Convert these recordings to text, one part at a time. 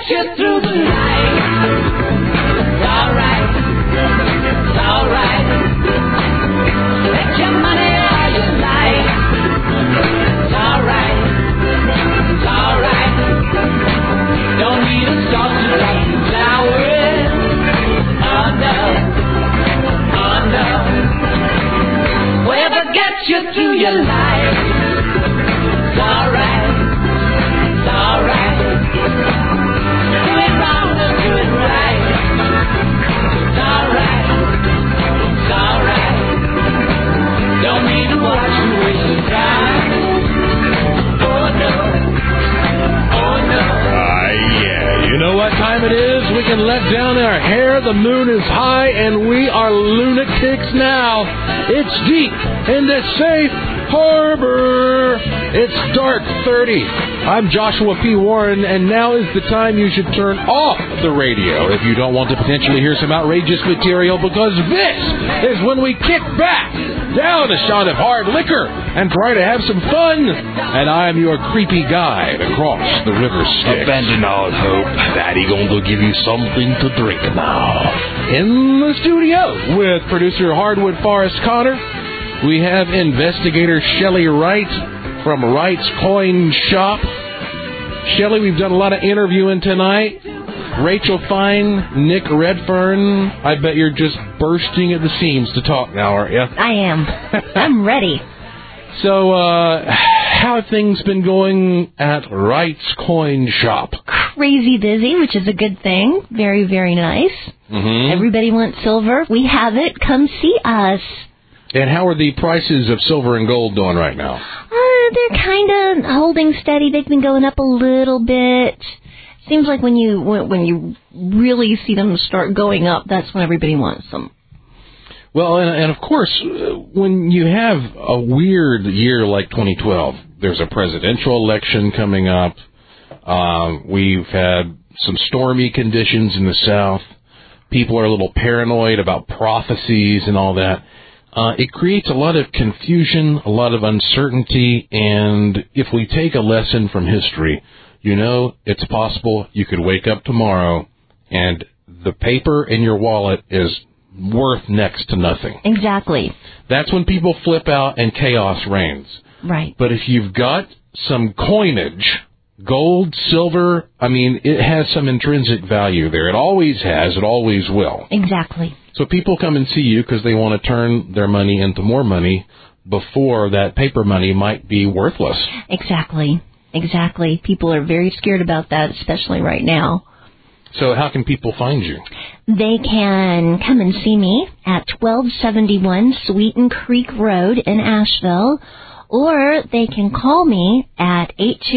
you through the night. It's alright. It's alright. Make your money all you like. It's alright. It's alright. Don't need a salt to drop some flowers. Oh no. Oh no. Whatever gets you through your life. It's alright. It's alright. Do it wrong or do it right. It's alright. It's alright. Don't need to watch you waste your time. Oh no. Oh no. Yeah. You know what time it is? We can let down our hair. The moon is high, and we are lunatics now. It's deep in the safe harbor. It's dark 30. I'm Joshua P. Warren, and now is the time you should turn off the radio if you don't want to potentially hear some outrageous material, because this is when we kick back, down a shot of hard liquor, and try to have some fun. And I'm your creepy guide across the river Styx. Abandon all hope. Daddy gonna give you something to drink now. In the studio with producer Hardwood Forrest Connor, we have investigator Shelley Wright from Wright's Coin Shop. Shelley, we've done a lot of interviewing tonight. Rachel Fine, Nick Redfern, I bet you're just bursting at the seams to talk now, aren't you? I am. I'm ready. So, how have things been going at Wright's Coin Shop? Crazy busy, which is a good thing. Very, very nice. Mm-hmm. Everybody wants silver. We have it. Come see us. And how are the prices of silver and gold doing right now? They're kind of holding steady. They've been going up a little bit. Seems like when you really see them start going up, that's when everybody wants them. Well, and of course, when you have a weird year like 2012, there's a presidential election coming up. We've had some stormy conditions in the South. People are a little paranoid about prophecies and all that. It creates a lot of confusion, a lot of uncertainty, and if we take a lesson from history, you know it's possible you could wake up tomorrow and the paper in your wallet is worth next to nothing. Exactly. That's when people flip out and chaos reigns. Right. But if you've got some coinage, gold, silver, I mean, it has some intrinsic value there. It always has. It always will. Exactly. So people come and see you because they want to turn their money into more money before that paper money might be worthless. Exactly. Exactly. People are very scared about that, especially right now. So how can people find you? They can come and see me at 1271 Sweeten Creek Road in Asheville, or they can call me at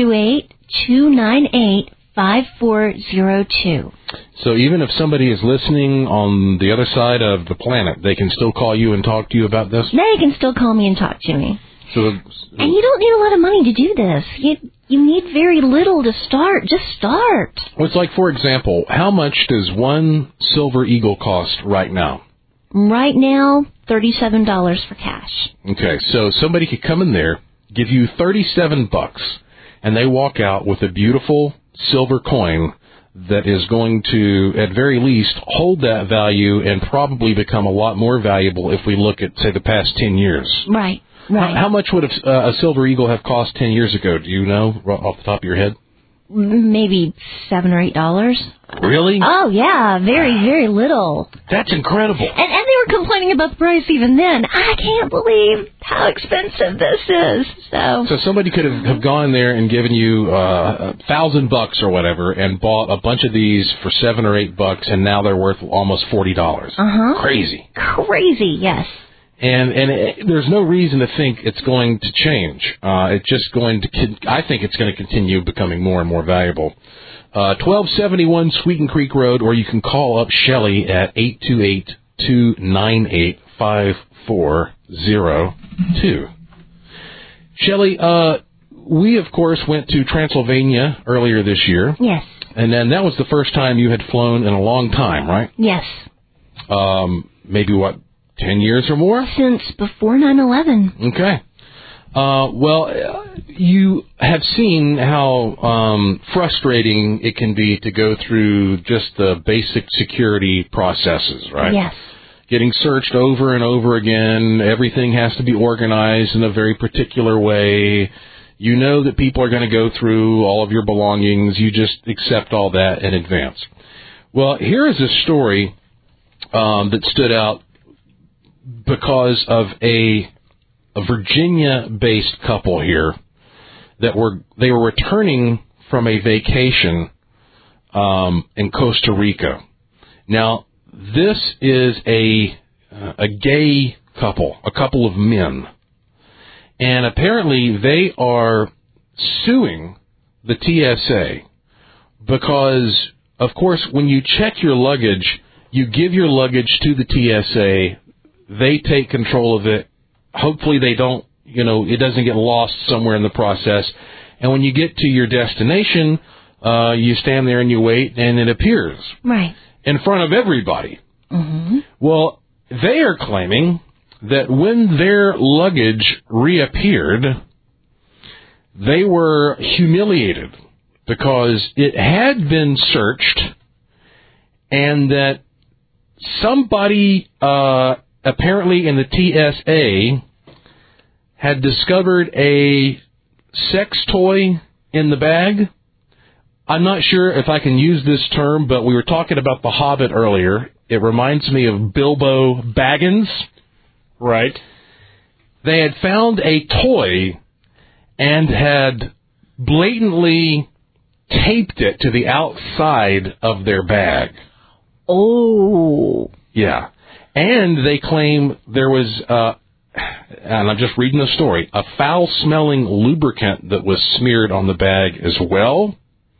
828-298-5402. So even if somebody is listening on the other side of the planet, they can still call you and talk to you about this? They can still call me and talk to me. So, and you don't need a lot of money to do this. You need very little to start. Just start. Well, it's like, for example, how much does one Silver Eagle cost right now? Right now, $37 for cash. Okay, so somebody could come in there, give you $37, and they walk out with a beautiful silver coin that is going to, at very least, hold that value and probably become a lot more valuable if we look at, say, the past 10 years. Right. Right. How much would a Silver Eagle have cost 10 years ago? Do you know off the top of your head? Maybe $7 or $8. Really? Oh, yeah. Very, very little. That's incredible. And they were complaining about the price even then. I can't believe how expensive this is. So somebody could have gone there and given you $1,000 or whatever and bought a bunch of these for $7 or $8, and now they're worth almost $40. Uh-huh. Crazy. Crazy, yes. And there's no reason to think it's going to change. It's just going to, I think it's going to continue becoming more and more valuable. 1271 Sweeten Creek Road, or you can call up Shelley at 828-298-5402. Shelley, we, of course, went to Transylvania earlier this year. Yes. And then that was the first time you had flown in a long time, right? Yes. Maybe, 10 years or more? Since before 9/11. Okay. You have seen how frustrating it can be to go through just the basic security processes, right? Yes. Getting searched over and over again. Everything has to be organized in a very particular way. You know that people are going to go through all of your belongings. You just accept all that in advance. Well, here is a story that stood out because of a Virginia-based couple here that were returning from a vacation in Costa Rica. Now, this is a gay couple, a couple of men, and apparently they are suing the TSA because, of course, when you check your luggage, you give your luggage to the TSA. They take control of it. Hopefully they don't, it doesn't get lost somewhere in the process. And when you get to your destination, you stand there and you wait, and it appears. Right. In front of everybody. Mm-hmm. Well, they are claiming that when their luggage reappeared, they were humiliated because it had been searched and that somebody apparently in the TSA had discovered a sex toy in the bag. I'm not sure if I can use this term, but we were talking about The Hobbit earlier. It reminds me of Bilbo Baggins. Right. They had found a toy and had blatantly taped it to the outside of their bag. Oh. Yeah. And they claim there was, and I'm just reading the story, a foul-smelling lubricant that was smeared on the bag as well.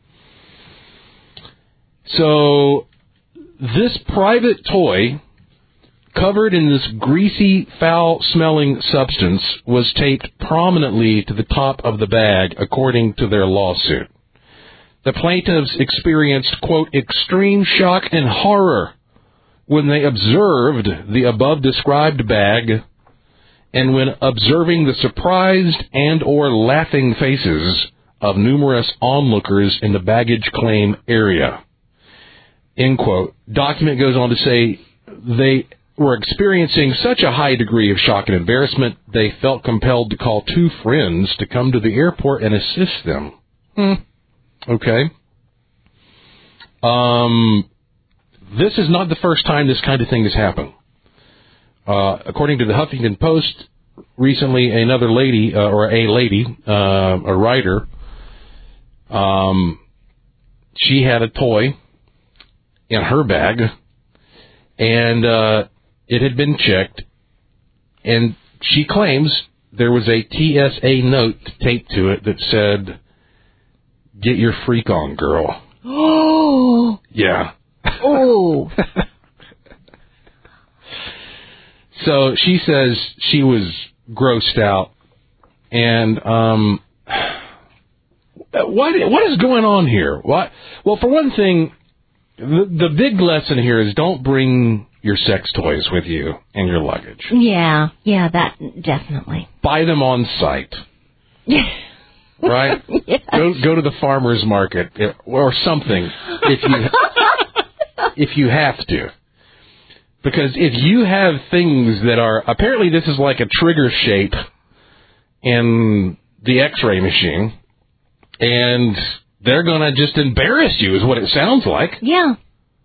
So this private toy, covered in this greasy, foul-smelling substance, was taped prominently to the top of the bag, according to their lawsuit. The plaintiffs experienced, quote, extreme shock and horror when they observed the above-described bag and when observing the surprised and or laughing faces of numerous onlookers in the baggage claim area. End quote. Document goes on to say they were experiencing such a high degree of shock and embarrassment, they felt compelled to call two friends to come to the airport and assist them. Okay. This is not the first time this kind of thing has happened. According to the Huffington Post, recently another lady, a writer, she had a toy in her bag, and it had been checked, and she claims there was a TSA note taped to it that said, "Get your freak on, girl." Oh. Yeah. Oh. So she says she was grossed out, and what is going on here? Well, for one thing, the big lesson here is don't bring your sex toys with you and your luggage. Yeah, that definitely. Buy them on site. Right? Yes. Go to the farmer's market or something if you have to. Because if you have things that are, apparently this is like a trigger shape in the X-ray machine, and they're going to just embarrass you is what it sounds like. Yeah.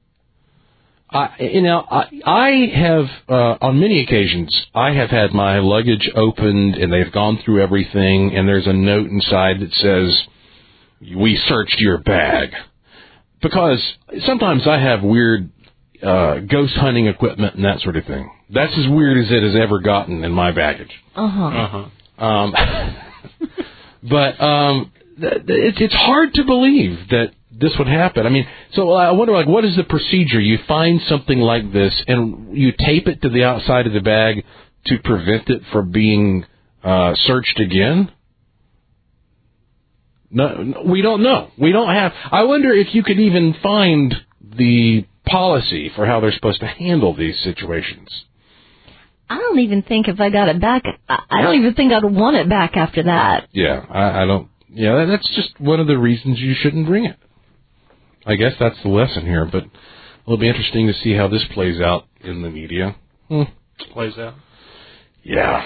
I have, on many occasions, I have had my luggage opened and they've gone through everything and there's a note inside that says, "We searched your bag." Because sometimes I have weird ghost hunting equipment and that sort of thing. That's as weird as it has ever gotten in my baggage. But it's hard to believe that this would happen. I mean, so I wonder, what is the procedure? You find something like this and you tape it to the outside of the bag to prevent it from being searched again? No, we don't know. We don't have. I wonder if you could even find the policy for how they're supposed to handle these situations. I don't even think if I got it back, I don't even think I'd want it back after that. Yeah, I don't. Yeah, that's just one of the reasons you shouldn't bring it. I guess that's the lesson here, but it'll be interesting to see how this plays out in the media. Plays out. Yeah.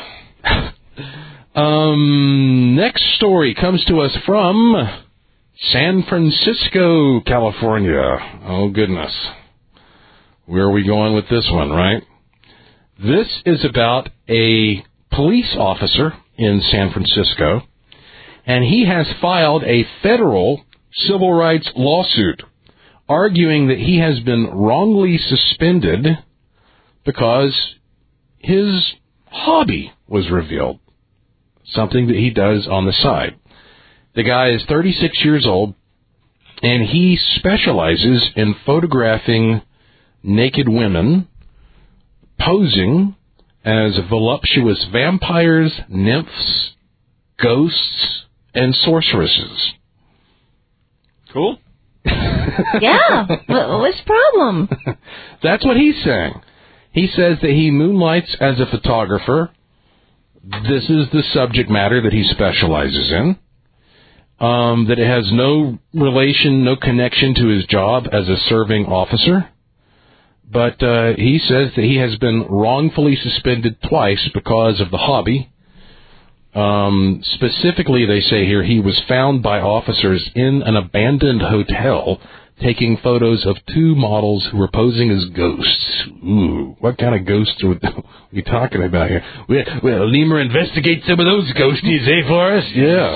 Next story comes to us from San Francisco, California. Oh, goodness. Where are we going with this one, right? This is about a police officer in San Francisco, and he has filed a federal civil rights lawsuit arguing that he has been wrongly suspended because his hobby was revealed, something that he does on the side. The guy is 36 years old, and he specializes in photographing naked women posing as voluptuous vampires, nymphs, ghosts, and sorceresses. Cool. Yeah. What's the problem? That's what he's saying. He says that he moonlights as a photographer. This is the subject matter that he specializes in. That it has no relation, no connection to his job as a serving officer. But he says that he has been wrongfully suspended twice because of the hobby. Specifically, they say here, he was found by officers in an abandoned hotel taking photos of two models who were posing as ghosts. Ooh, what kind of ghosts are we talking about here? Well, Lemur, investigate some of those ghosties, for us? Yeah.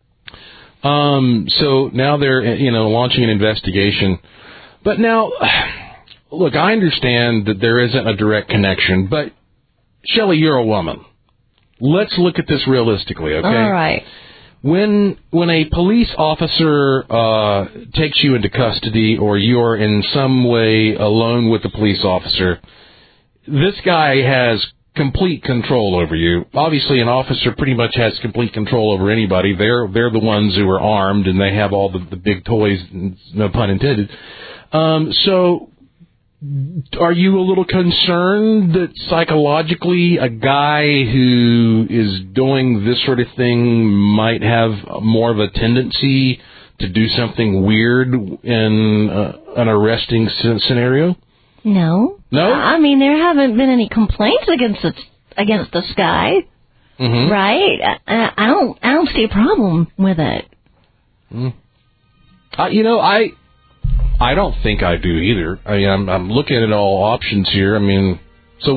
So now they're, launching an investigation. But now, look, I understand that there isn't a direct connection, but Shelley, you're a woman. Let's look at this realistically, okay? All right. When a police officer takes you into custody or you're in some way alone with the police officer, this guy has complete control over you. Obviously, an officer pretty much has complete control over anybody. They're the ones who are armed and they have all the big toys, no pun intended. So are you a little concerned that psychologically a guy who is doing this sort of thing might have more of a tendency to do something weird in an arresting scenario? No. No? I mean, there haven't been any complaints against this guy, right? I don't see a problem with it. I don't think I do either. I'm looking at all options here. I mean, so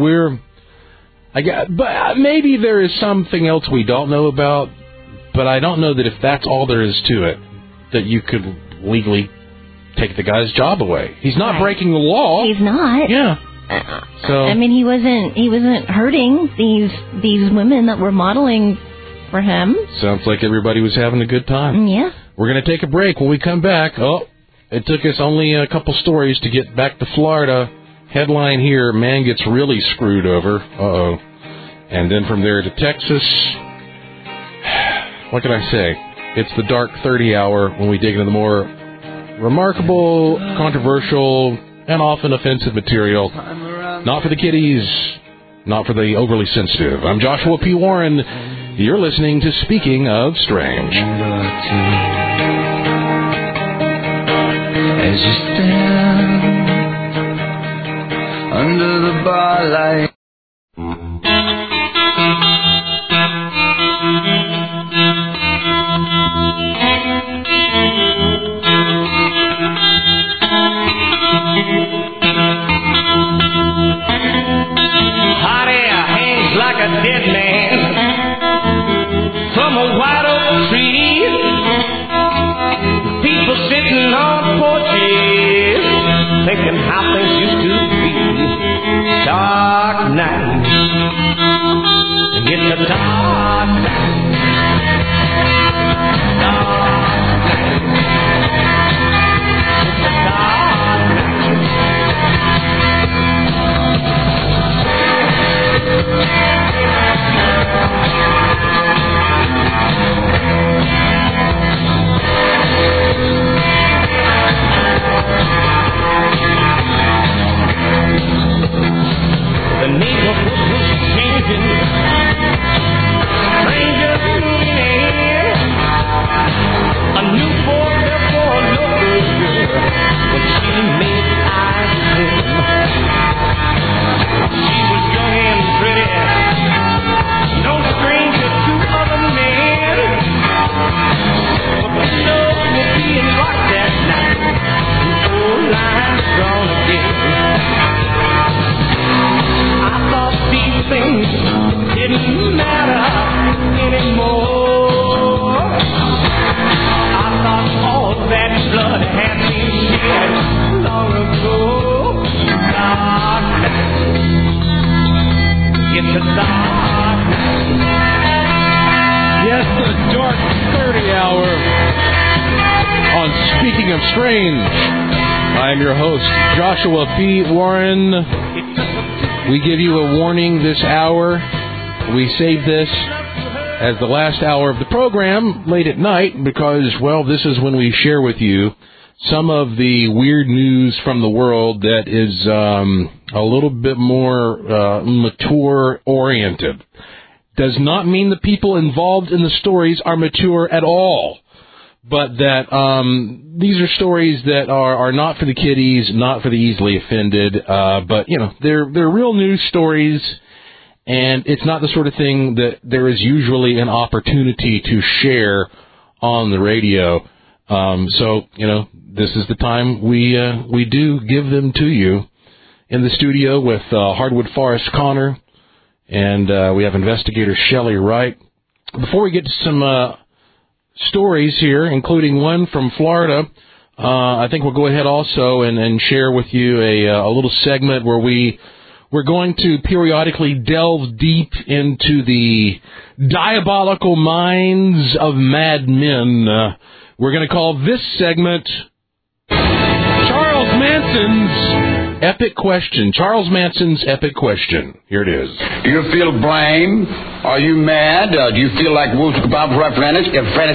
but maybe there is something else we don't know about, but I don't know that if that's all there is to it, that you could legally take the guy's job away. He's not breaking the law. He's not. Yeah. So I mean, he wasn't hurting these women that were modeling for him. Sounds like everybody was having a good time. Yeah. We're going to take a break. When we come back, it took us only a couple stories to get back to Florida. Headline here, man gets really screwed over. Uh-oh. And then from there to Texas. What can I say? It's the Dark 30 hour when we dig into the more remarkable, controversial, and often offensive material. Not for the kiddies, not for the overly sensitive. I'm Joshua P. Warren. You're listening to Speaking of Strange. As you stand under the bar light. Hot air hangs like a dead man from a white oak tree. People sitting on porches, thinking how things used to be. Dark night, it's a dark night. Dark night, it's a dark night. Something of Strange. I'm your host, Joshua P. Warren. We give you a warning this hour. We save this as the last hour of the program late at night because, well, this is when we share with you some of the weird news from the world that is a little bit more mature-oriented. Does not mean the people involved in the stories are mature at all, but that these are stories that are not for the kiddies, not for the easily offended, but, you know, they're real news stories, and it's not the sort of thing that there is usually an opportunity to share on the radio. So, you know, this is the time we do give them to you in the studio with Hardwood Forest Connor, and we have investigator Shelley Wright. Before we get to some stories here, including one from Florida, I think we'll go ahead also and share with you a little segment where we're going to periodically delve deep into the diabolical minds of madmen. We're going to call this segment Charles Manson's Epic Question. Charles Manson's Epic Question. Here it is. Do you feel blame? Are you mad? Do you feel like Bob Referendus?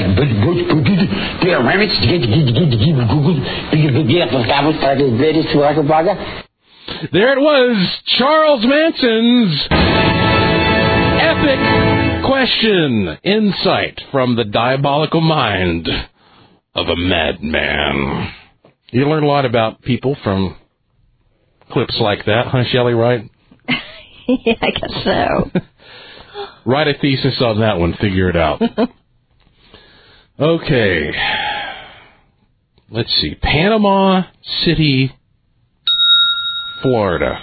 There it was, Charles Manson's Epic Question. Insight from the diabolical mind of a madman. You learn a lot about people from clips like that, huh, Shelley, right? Yeah, I guess so. Write a thesis on that one. Figure it out. Okay. Let's see. Panama City, Florida.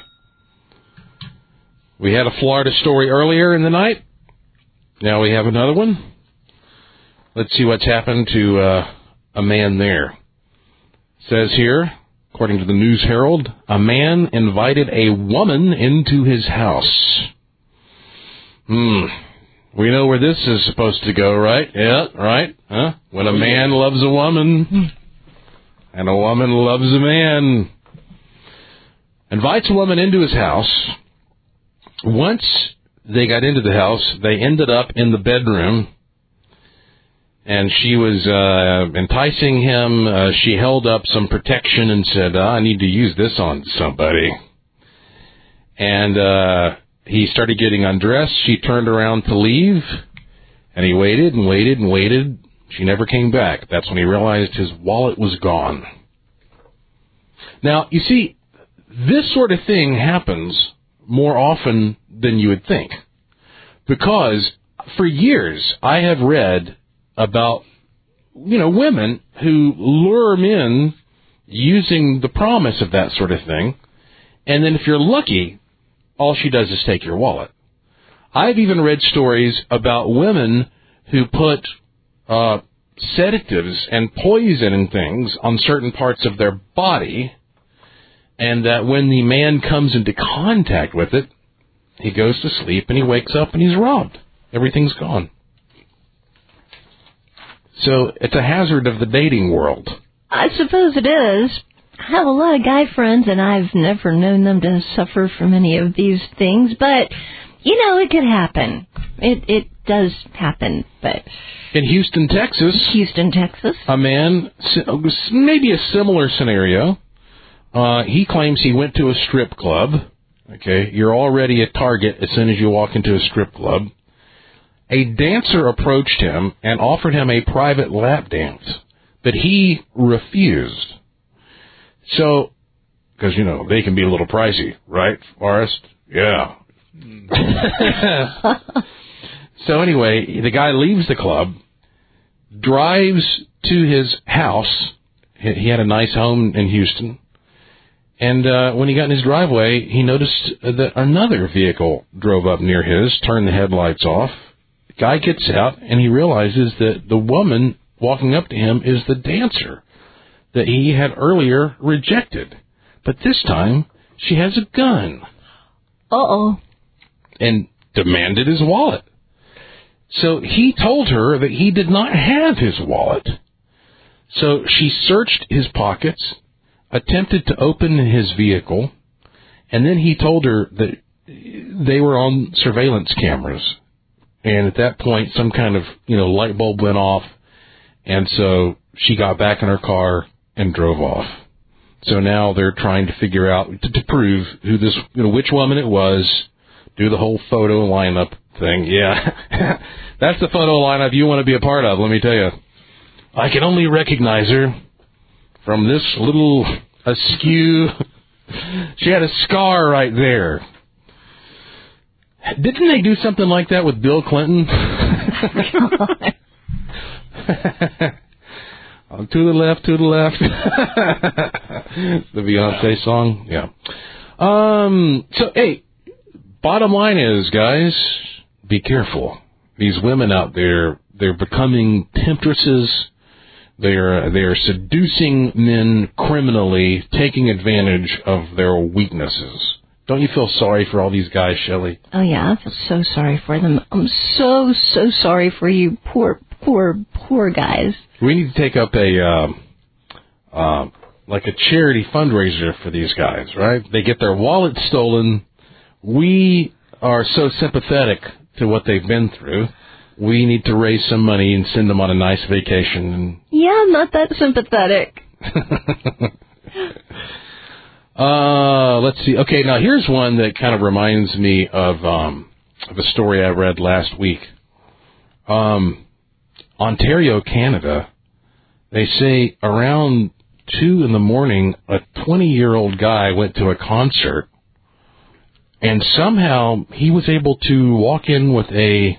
We had a Florida story earlier in the night. Now we have another one. Let's see what's happened to a man there. It says here, according to the News Herald, a man invited a woman into his house. We know where this is supposed to go, right? Yeah, right? Huh? When a man loves a woman, and a woman loves a man. Invites a woman into his house. Once they got into the house, they ended up in the bedroom, and she was enticing him. She held up some protection and said, I need to use this on somebody. And he started getting undressed. She turned around to leave, and he waited and waited and waited. She never came back. That's when he realized his wallet was gone. Now, you see, this sort of thing happens more often than you would think, because for years I have read about, you know, women who lure men using the promise of that sort of thing, and then if you're lucky, all she does is take your wallet. I've even read stories about women who put sedatives and poison and things on certain parts of their body, and that when the man comes into contact with it, he goes to sleep and he wakes up and he's robbed. Everything's gone. So it's a hazard of the dating world. I suppose it is. I have a lot of guy friends, and I've never known them to suffer from any of these things, but, you know, it could happen. It does happen, but... In Houston, Texas, a man, maybe a similar scenario, he claims he went to a strip club. Okay, you're already a target as soon as you walk into a strip club. A dancer approached him and offered him a private lap dance, but he refused. So, because, you know, they can be a little pricey, right, Forrest? Yeah. So anyway, the guy leaves the club, drives to his house. He had a nice home in Houston. And when he got in his driveway, he noticed that another vehicle drove up near his, turned the headlights off. The guy gets out, and he realizes that the woman walking up to him is the dancer that he had earlier rejected. But this time, she has a gun. Uh-oh. And demanded his wallet. So he told her that he did not have his wallet. So she searched his pockets, attempted to open his vehicle, and then he told her that they were on surveillance cameras. And at that point, some kind of, light bulb went off, and so she got back in her car and drove off. So now they're trying to figure out, to prove who this, which woman it was, do the whole photo lineup thing. Yeah, that's the photo lineup you want to be a part of, let me tell you. I can only recognize her from this little askew. She had a scar right there. Didn't they do something like that with Bill Clinton? To the left, to the left. The Beyonce song, yeah. So, hey, bottom line is, guys, be careful. These women out there, they're becoming temptresses. They're seducing men criminally, taking advantage of their weaknesses. Don't you feel sorry for all these guys, Shelley? Oh, yeah, I feel so sorry for them. I'm so sorry for you poor guys. We need to take up a charity fundraiser for these guys, right? They get their wallets stolen. We are so sympathetic to what they've been through. We need to raise some money and send them on a nice vacation. Yeah, I'm not that sympathetic. Let's see. Okay, now here's one that kind of reminds me of a story I read last week. Ontario, Canada, they say around 2 a.m, a 20-year-old guy went to a concert, and somehow he was able to walk in with a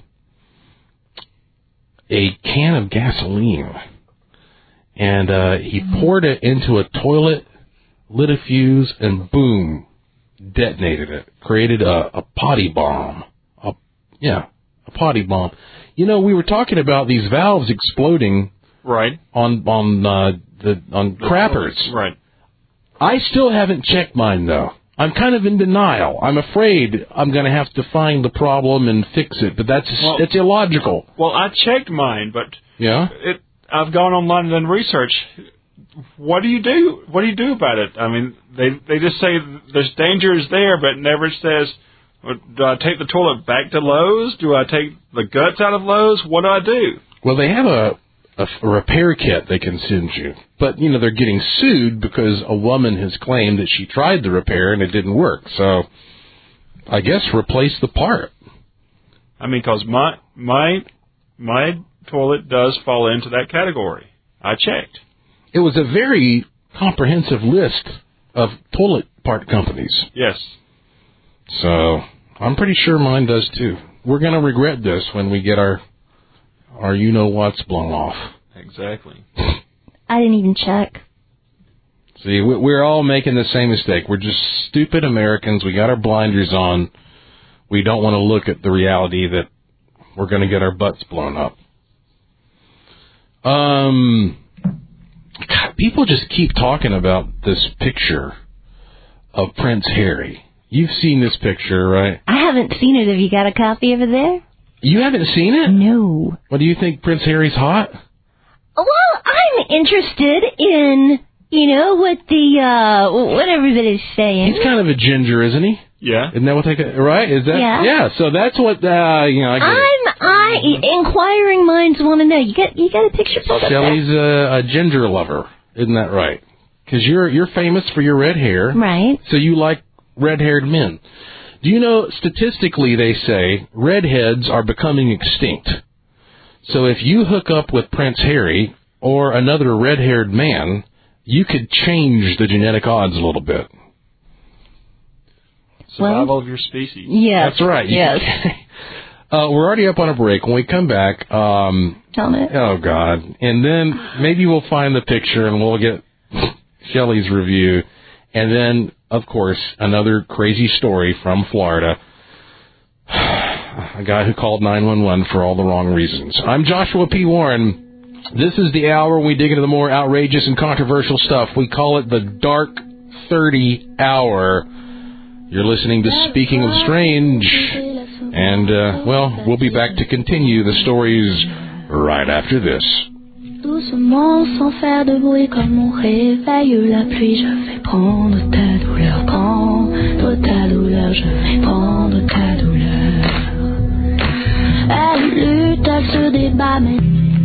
can of gasoline, and he poured it into a toilet, lit a fuse, and boom, detonated it. Created a potty bomb. A potty bomb. We were talking about these valves exploding, right, on crappers. Right. I still haven't checked mine, though. I'm kind of in denial. I'm afraid I'm going to have to find the problem and fix it, but it's illogical. Well, I checked mine, but yeah, I've gone online and done research. What do you do? What do you do about it? I mean, they just say there's dangers there, but never says, do I take the toilet back to Lowe's? Do I take the guts out of Lowe's? What do I do? Well, they have a repair kit they can send you. But, they're getting sued because a woman has claimed that she tried the repair and it didn't work. So, I guess replace the part. I mean, because my toilet does fall into that category. I checked. It was a very comprehensive list of toilet part companies. Yes. So, I'm pretty sure mine does too. We're going to regret this when we get our you-know-what's blown off. Exactly. I didn't even check. See, we're all making the same mistake. We're just stupid Americans. We got our blinders on. We don't want to look at the reality that we're going to get our butts blown up. God, people just keep talking about this picture of Prince Harry. You've seen this picture, right? I haven't seen it. Have you got a copy over there? You haven't seen it? No. Well, do you think Prince Harry's hot? Well, I'm interested in, what everybody's saying. He's kind of a ginger, isn't he? Yeah. Isn't that what they right? Is that? Yeah. So that's what I get. Inquiring minds want to know. You got a picture pulled up there? Shelley's a ginger lover, isn't that right? Because you're famous for your red hair, right? So you like red-haired men. Do you know, statistically, they say redheads are becoming extinct. So if you hook up with Prince Harry or another red-haired man, you could change the genetic odds a little bit. Survival of your species. Yes. That's right. Yes. We're already up on a break. When we come back... Tell me. Oh, God. And then maybe we'll find the picture and we'll get Shelley's review. And then, of course, another crazy story from Florida. A guy who called 911 for all the wrong reasons. I'm Joshua P. Warren. This is the hour when we dig into the more outrageous and controversial stuff. We call it the Dark 30 Hour. You're listening to Speaking of Strange. And, we'll be back to continue the stories right after this. Doucement, sans faire de bruit comme on réveille la pluie, je vais prendre ta douleur, prendre ta douleur, je vais prendre ta douleur. Elle lutte, elle se débat, mais...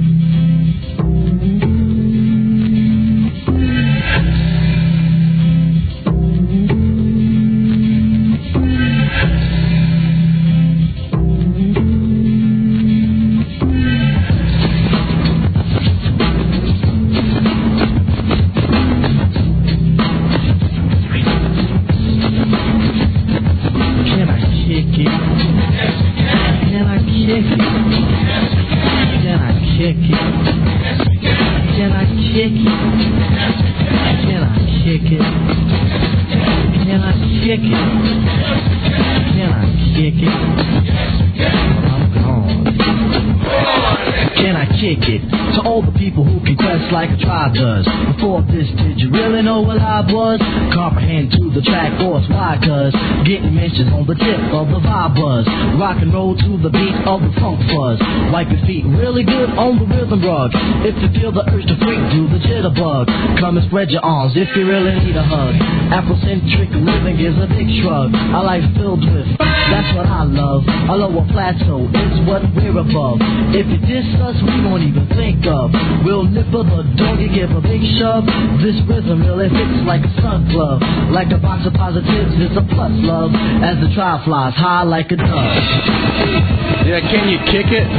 Like a tribe does. Before this, did you really know what I was? Comprehend to the track force, why? Cause getting mentions on the tip of the vibe buzz. Rock and roll to the beat of the funk fuzz. Wipe your feet really good on the rhythm rug. If you feel the urge to freak, do the jitterbug. Come and spread your arms if you really need a hug. Afrocentric living is a big shrug. A life filled with, that's what I love. A lower plateau is what we're above. If you diss us, we won't even think of. We'll nip the dog, you give a big shove. This rhythm really fits like a sun glove. Like a box of positives, it's a plus love. As the trial flies high like a dove. Yeah, can you kick it?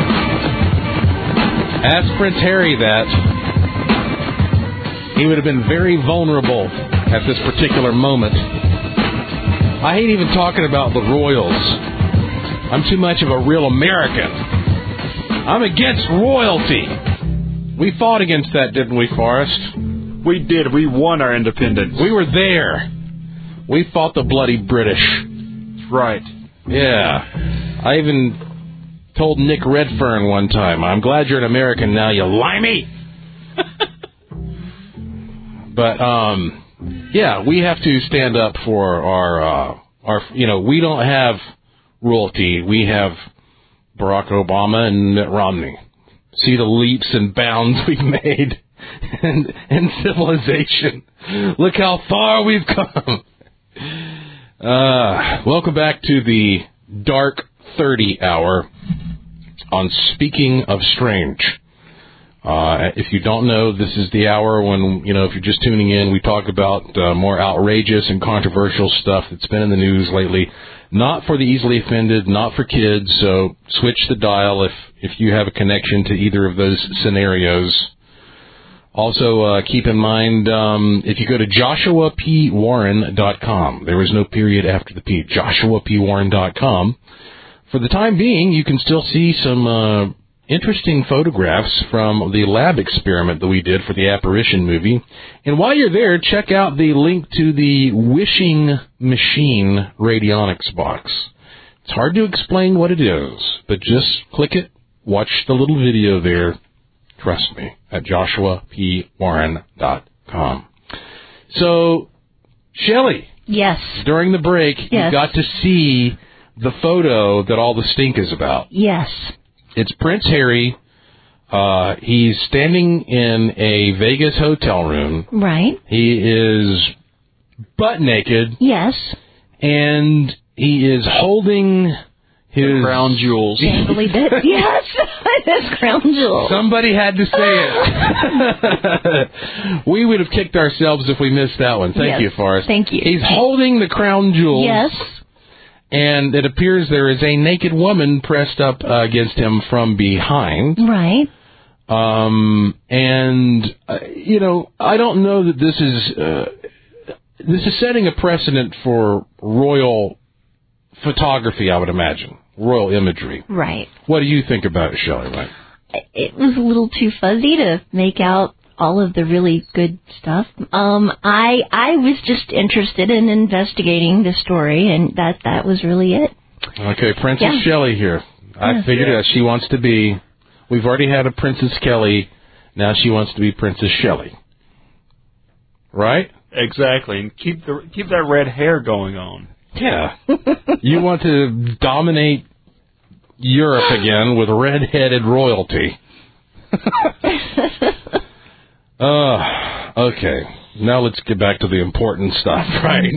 Ask Prince Harry that. He would have been very vulnerable at this particular moment. I hate even talking about the royals. I'm too much of a real American. I'm against royalty. We fought against that, didn't we, Forrest? We did. We won our independence. We were there. We fought the bloody British. That's right. Yeah. I even told Nick Redfern one time, I'm glad you're an American now, you limey! But, yeah, we have to stand up for our, we don't have royalty. We have Barack Obama and Mitt Romney. See the leaps and bounds we've made in civilization. Look how far we've come. Welcome back to the Dark 30 Hour on Speaking of Strange. If you don't know, this is the hour when, if you're just tuning in, we talk about more outrageous and controversial stuff that's been in the news lately. Not for the easily offended, not for kids, so switch the dial if you have a connection to either of those scenarios. Also, keep in mind, if you go to joshuapwarren.com, there is no period after the P, joshuapwarren.com. For the time being, you can still see some interesting photographs from the lab experiment that we did for the Apparition movie. And while you're there, check out the link to the Wishing Machine radionics box. It's hard to explain what it is, but just click it, watch the little video there, trust me, at joshuapwarren.com. So, Shelley. Yes. During the break, yes. You got to see the photo that all the stink is about. Yes. It's Prince Harry. He's standing in a Vegas hotel room. Right. He is butt naked. Yes. And he is holding his crown jewels. Yes, his crown jewels. Somebody had to say it. We would have kicked ourselves if we missed that one. Thank you, Forrest. Thank you. He's holding the crown jewels. Yes. And it appears there is a naked woman pressed up against him from behind. Right. I don't know that this is setting a precedent for royal photography, I would imagine. Royal imagery. Right. What do you think about it, Shelley? Right? It was a little too fuzzy to make out all of the really good stuff. I was just interested in investigating the story, and that was really it. Okay, Princess Shelley here. I figured out she wants to be. We've already had a Princess Kelly. Now she wants to be Princess Shelley. Right? Exactly, and keep that red hair going on. Yeah. You want to dominate Europe again with red-headed royalty. Okay. Now let's get back to the important stuff, right?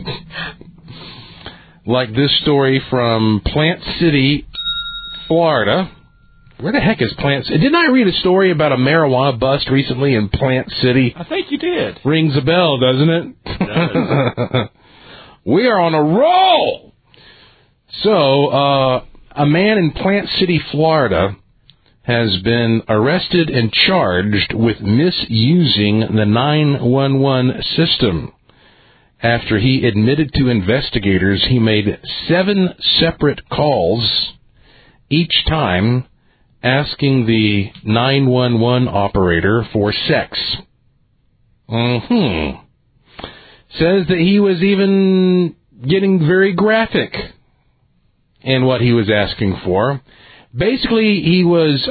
Like this story from Plant City, Florida. Where the heck is Plant City? Didn't I read a story about a marijuana bust recently in Plant City? I think you did. Rings a bell, doesn't it? It does. We are on a roll! So, a man in Plant City, Florida, has been arrested and charged with misusing the 911 system after he admitted to investigators he made 7 separate calls, each time asking the 911 operator for sex. Says that he was even getting very graphic in what he was asking for. Basically, he was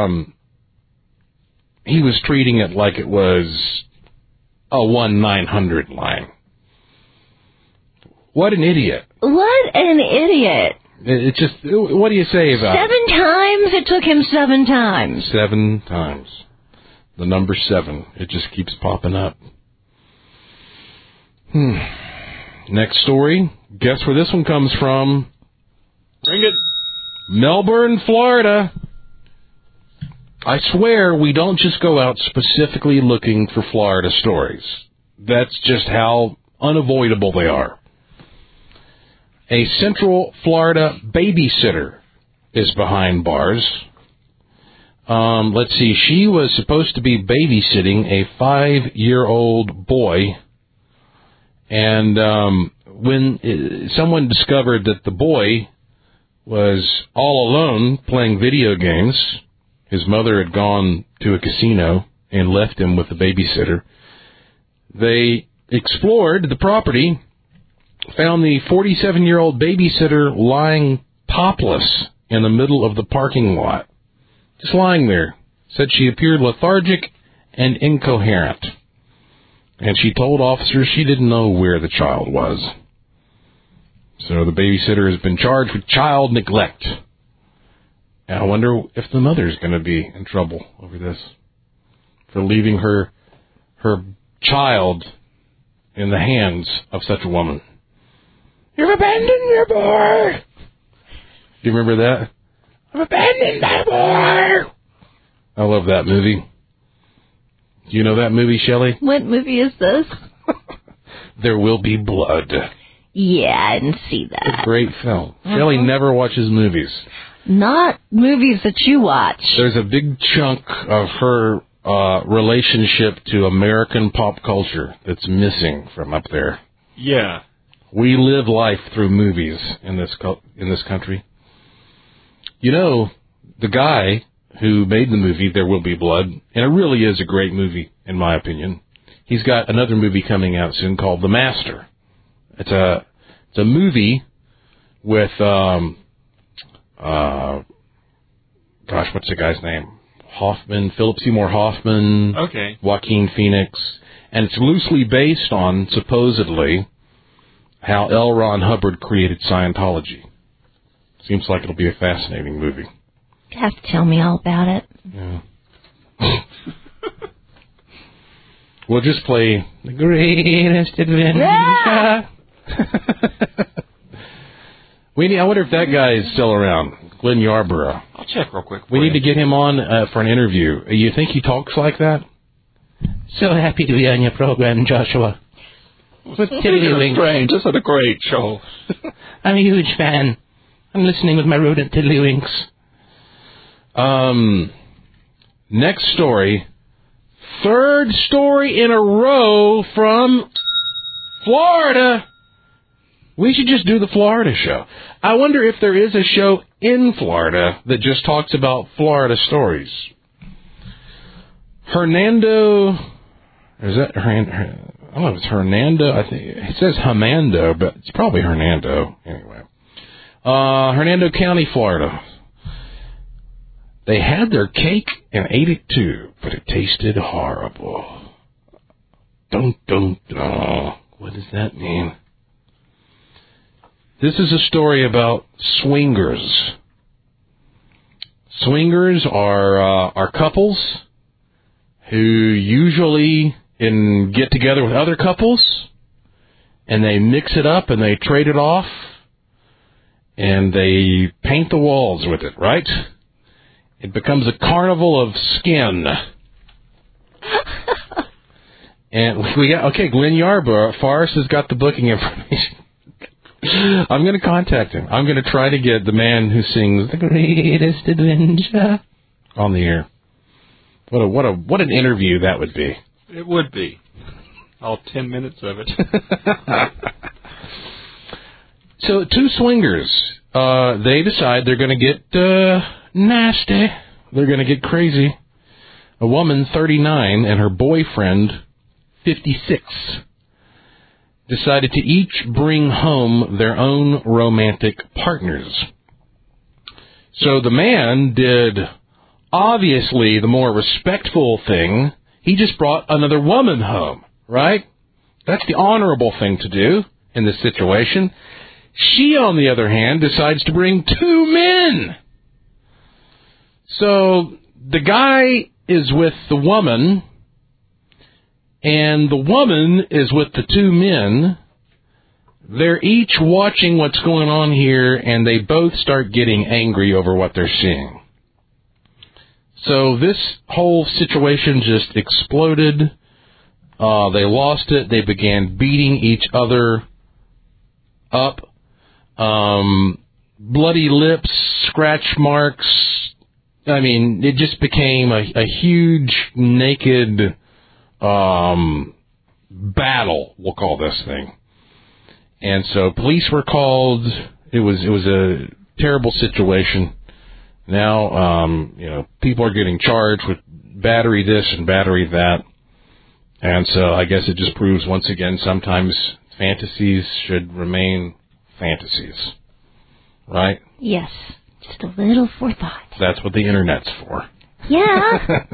treating it like it was a 1-900 line. What an idiot. What an idiot. It's just, what do you say about 7 times? It took him 7 times. 7 times. The number 7. It just keeps popping up. Next story. Guess where this one comes from? Bring it. Melbourne, Florida. I swear we don't just go out specifically looking for Florida stories. That's just how unavoidable they are. A Central Florida babysitter is behind bars. Let's see. She was supposed to be babysitting a 5-year-old boy. And when someone discovered that the boy was all alone playing video games, his mother had gone to a casino and left him with the babysitter, they explored the property, found the 47-year-old babysitter lying topless in the middle of the parking lot. Just lying there. Said she appeared lethargic and incoherent. And she told officers she didn't know where the child was. So the babysitter has been charged with child neglect. And I wonder if the mother's going to be in trouble over this. For leaving her child in the hands of such a woman. You've abandoned your boy. Do you remember that? I've abandoned my boy. I love that movie. Do you know that movie, Shelley? What movie is this? There Will Be Blood. Yeah, I didn't see that. A great film. Shelley never watches movies. Not movies that you watch. There's a big chunk of her relationship to American pop culture that's missing from up there. Yeah. We live life through movies in this country. You know, the guy who made the movie There Will Be Blood, and it really is a great movie, in my opinion. He's got another movie coming out soon called The Master. It's a movie with what's the guy's name? Philip Seymour Hoffman. Okay. Joaquin Phoenix, and it's loosely based on supposedly how L. Ron Hubbard created Scientology. Seems like it'll be a fascinating movie. You have to tell me all about it. Yeah. We'll just play The Greatest Adventure. Yeah! I wonder if that guy is still around. Glenn Yarborough. I'll check real quick. We need to get him on for an interview. You think he talks like that? So happy to be on your program, Joshua. With Tiddlywinks. Strange. This is a great show. I'm a huge fan. I'm listening with my rodent Tiddlywinks. Next story. 3rd story in a row from Florida. We should just do the Florida show. I wonder if there is a show in Florida that just talks about Florida stories. Hernando, is that Hernando? I don't know if it's Hernando. I think it says Hernando, but it's probably Hernando. Anyway, Hernando County, Florida. They had their cake and ate it too, but it tasted horrible. Dun dun dun. What does that mean? This is a story about swingers. Swingers are couples who usually get together with other couples, and they mix it up and they trade it off, and they paint the walls with it, right? It becomes a carnival of skin. And we got, okay, Glenn Yarborough, Forrest has got the booking information. I'm going to contact him. I'm going to try to get the man who sings The Greatest Adventure on the air. What an interview that would be. It would be. All 10 minutes of it. So, two swingers, they decide they're going to get nasty. They're going to get crazy. A woman, 39, and her boyfriend, 56, decided to each bring home their own romantic partners. So the man did, obviously, the more respectful thing. He just brought another woman home, right? That's the honorable thing to do in this situation. She, on the other hand, decides to bring two men. So the guy is with the woman, and the woman is with the two men. They're each watching what's going on here, and they both start getting angry over what they're seeing. So this whole situation just exploded. They lost it. They began beating each other up. Bloody lips, scratch marks. I mean, it just became a huge naked battle, we'll call this thing. And so police were called. It was a terrible situation. Now, people are getting charged with battery this and battery that. And so I guess it just proves once again sometimes fantasies should remain fantasies. Right? Yes. Just a little forethought. That's what the Internet's for. Yeah.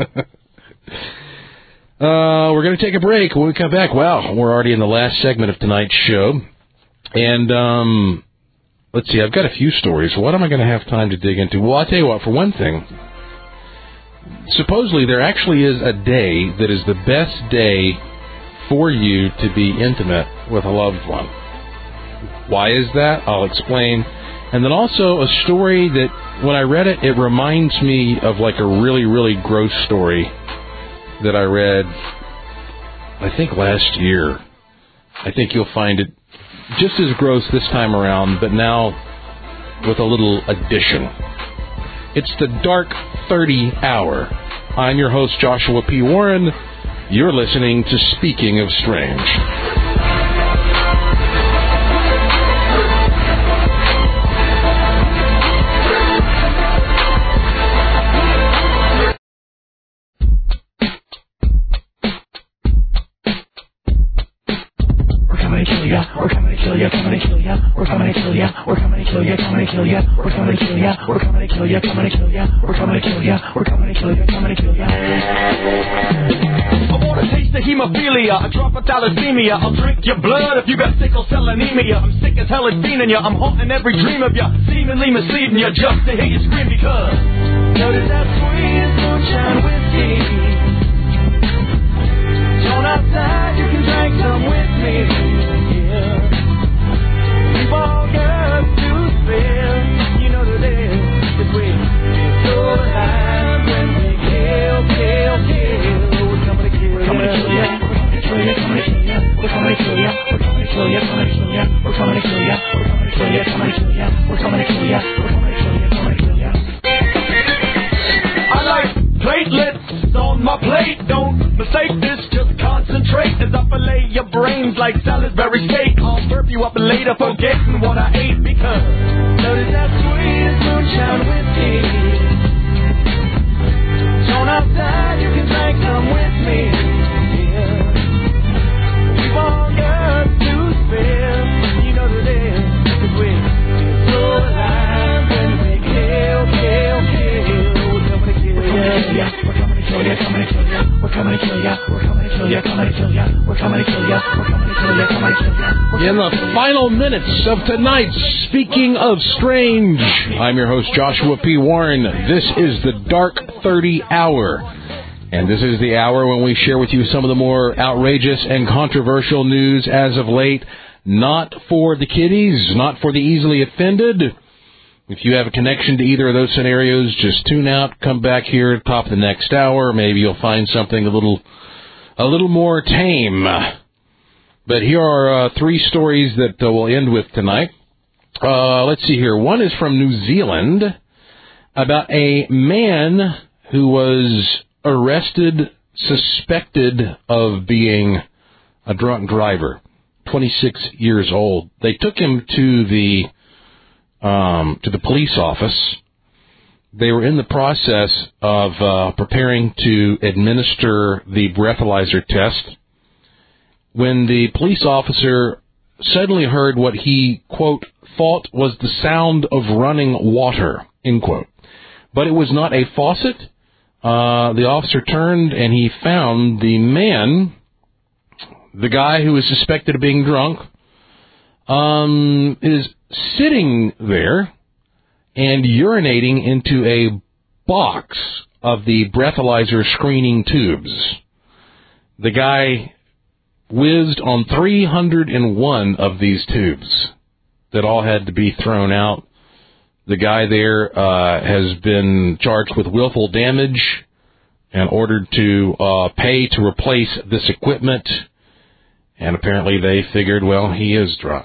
We're going to take a break. When we come back, wow, we're already in the last segment of tonight's show. And let's see, I've got a few stories. What am I going to have time to dig into? Well, I'll tell you what, for one thing, supposedly there actually is a day that is the best day for you to be intimate with a loved one. Why is that? I'll explain. And then also a story that, when I read it, it reminds me of like a really, really gross story that I read, I think last year. I think you'll find it just as gross this time around, but now with a little addition. It's the Dark 30 Hour. I'm your host, Joshua P. Warren. You're listening to Speaking of Strange. We're coming to kill ya, coming to kill ya. We're coming to kill ya, we're coming to kill ya, coming to kill ya. We're coming to kill ya, we're coming to kill ya, coming to kill ya. We're coming to kill ya, we're coming to kill ya, coming to kill ya. I want a taste of hemophilia, a drop of thalassemia. I'll drink your blood if you got sickle cell anemia. I'm sick as hell at fiending ya, I'm haunting every dream of ya, seemingly misleading ya just to hear you scream because notice that sweet sunshine whiskey. Don't outside, you can drink some with me. We've all got to spare, you know the day that we so alive when we kill. We're coming to kill ya, we're coming to kill ya, we're coming to kill ya, we're coming to kill ya, we're coming to kill ya, we're coming to kill ya, we're coming to kill ya, we're coming to kill ya, we're coming to kill ya, we're coming to kill ya, coming to kill ya. I like platelets on my plate, don't mistake this, just concentrate as I fillet your brains like Salisbury steak. I'll burp you up later, forgetting what I ate because notice that sweet moonshine whiskey. Don't outside, you can drink some with me. Yeah. We've all got to spare, you know the day that we're so alive when we kill. We're coming to kill ya, we're coming to kill ya, coming to kill ya, we're coming to kill ya, we're coming to kill ya, coming to kill ya, we're coming to kill ya, we're coming to kill ya, coming to kill ya. In the final minutes of tonight's Speaking of Strange, I'm your host, Joshua P. Warren. This is the Dark 30 Hour. And this is the hour when we share with you some of the more outrageous and controversial news as of late. Not for the kiddies, not for the easily offended. If you have a connection to either of those scenarios, just tune out, come back here at the top of the next hour. Maybe you'll find something a little more tame. But here are three stories that we'll end with tonight. Let's see here. One is from New Zealand about a man who was arrested, suspected of being a drunk driver, 26 years old. They took him to the police office. They were in the process of preparing to administer the breathalyzer test when the police officer suddenly heard what he, quote, thought was the sound of running water, end quote. But it was not a faucet. The officer turned and he found the man, the guy who was suspected of being drunk, is sitting there and urinating into a box of the breathalyzer screening tubes. The guy whizzed on 301 of these tubes that all had to be thrown out. The guy there has been charged with willful damage and ordered to pay to replace this equipment. And apparently they figured, well, he is drunk.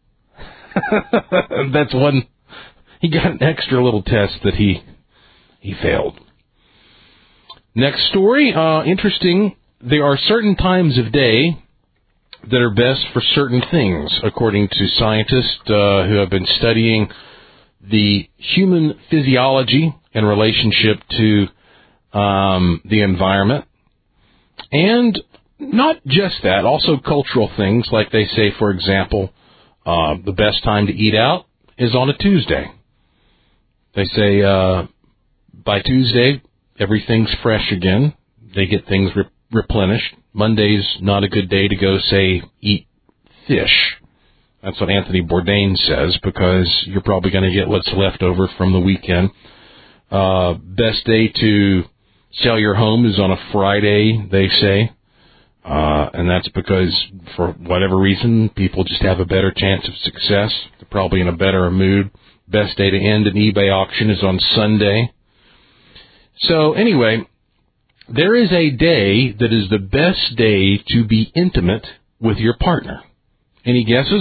That's one. He got an extra little test that he failed. Next story, interesting. There are certain times of day that are best for certain things, according to scientists who have been studying the human physiology in relationship to the environment. And not just that, also cultural things, like they say, for example, the best time to eat out is on a Tuesday. They say by Tuesday, everything's fresh again. They get things replenished. Monday's not a good day to go, say, eat fish. That's what Anthony Bourdain says, because you're probably going to get what's left over from the weekend. Best day to sell your home is on a Friday, they say. And that's because, for whatever reason, people just have a better chance of success. They're probably in a better mood. Best day to end an eBay auction is on Sunday. So anyway, there is a day that is the best day to be intimate with your partner. Any guesses?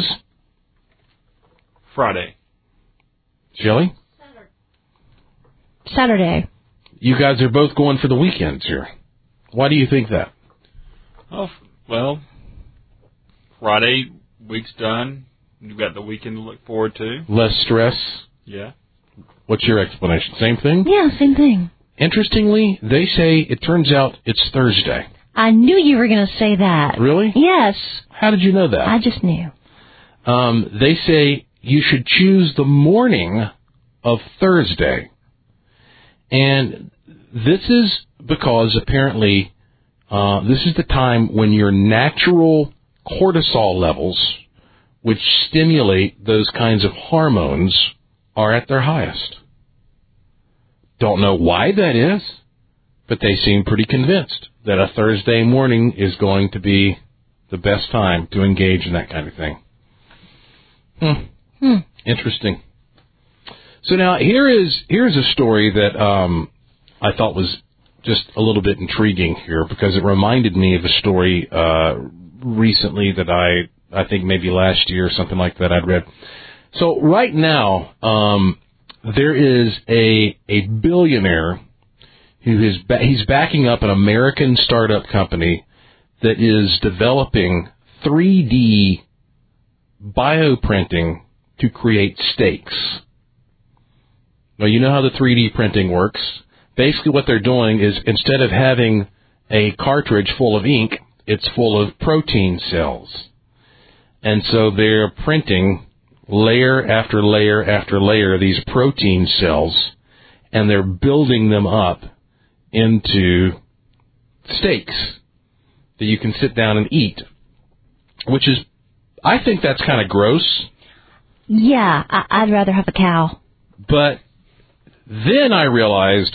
Friday. Shelley? Saturday. You guys are both going for the weekends here. Why do you think that? Oh, well, Friday, week's done. You've got the weekend to look forward to. Less stress? Yeah. What's your explanation? Same thing? Yeah, same thing. Interestingly, they say it turns out it's Thursday. I knew you were going to say that. Really? Yes. How did you know that? I just knew. They say you should choose the morning of Thursday. And this is because apparently this is the time when your natural cortisol levels, which stimulate those kinds of hormones, are at their highest. Don't know why that is, but they seem pretty convinced that a Thursday morning is going to be the best time to engage in that kind of thing. Interesting. So now here's a story that I thought was just a little bit intriguing here, because it reminded me of a story recently that I think maybe last year or something like that I'd read. So right now, there is a billionaire who is he's backing up an American startup company that is developing 3D bioprinting to create steaks. Now, you know how the 3D printing works. Basically what they're doing is, instead of having a cartridge full of ink, it's full of protein cells. And so they're printing layer after layer after layer of these protein cells, and they're building them up into steaks that you can sit down and eat, which is, I think that's kind of gross. Yeah, I'd rather have a cow. But then I realized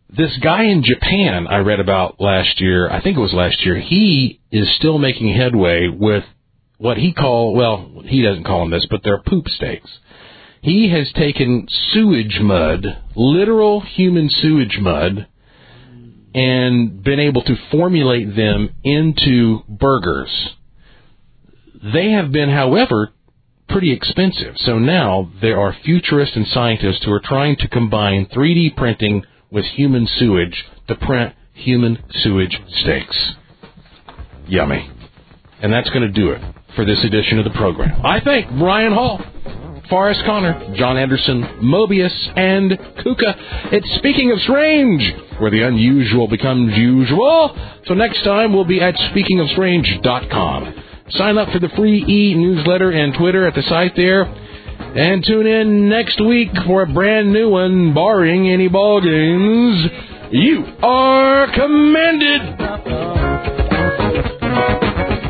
This guy in Japan I read about last year, I think it was last year, he is still making headway with what he he doesn't call them this, but they're poop steaks. He has taken sewage mud, literal human sewage mud, and been able to formulate them into burgers. They have been, however, pretty expensive. So now there are futurists and scientists who are trying to combine 3D printing with human sewage to print human sewage steaks. Yummy. And that's going to do it for this edition of the program. I thank Brian Hall, Forrest Connor, John Anderson, Mobius, and Kuka. It's Speaking of Strange, where the unusual becomes usual. So next time we'll be at speakingofstrange.com. Sign up for the free e-newsletter and Twitter at the site there. And tune in next week for a brand new one, barring any ball games. You are commanded.